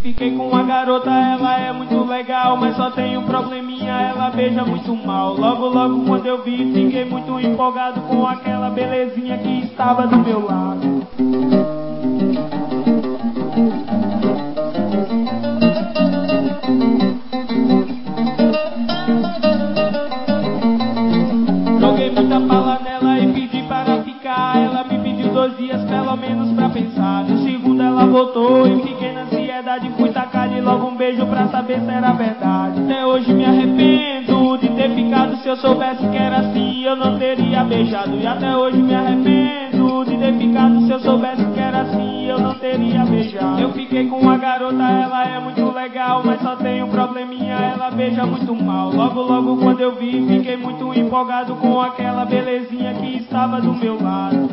Fiquei com uma garota, ela é muito legal, mas só tem um probleminha, ela beija muito mal. Logo, logo quando eu vi, fiquei muito empolgado com aquela belezinha que estava do meu lado. Joguei muita bala nela e pedi para ficar. Ela me pediu 2 dias pelo menos pra pensar. No segundo ela voltou e fiquei na ansiedade. Fui tacar de logo um beijo pra saber se era verdade. Até hoje me arrependo de ter ficado. Se eu soubesse que era assim eu não teria beijado. E até hoje me arrependo de ter ficado. Se eu soubesse que era assim eu não teria beijado. Eu fiquei com uma garota, ela é muito legal, mas só tem um probleminha, ela beija muito mal. Logo, logo quando eu vi, fiquei muito empolgado com aquela belezinha que estava do meu lado.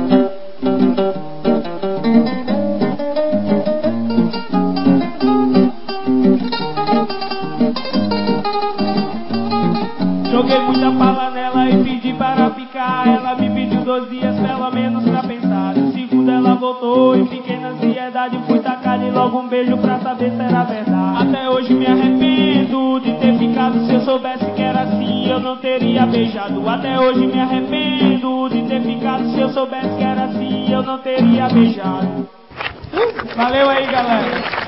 Joguei muita bala nela e pedi para ficar. Ela me pediu 2 dias pelo menos pra pensar. No segundo ela voltou e fiquei na ansiedade. Fui tacar de logo um beijo pra saber se era verdade. Até hoje me arrependo de ter ficado. Se eu soubesse que era assim eu não teria beijado. Até hoje me arrependo de ter ficado. Se eu soubesse que era assim eu não teria beijado. Valeu aí, galera.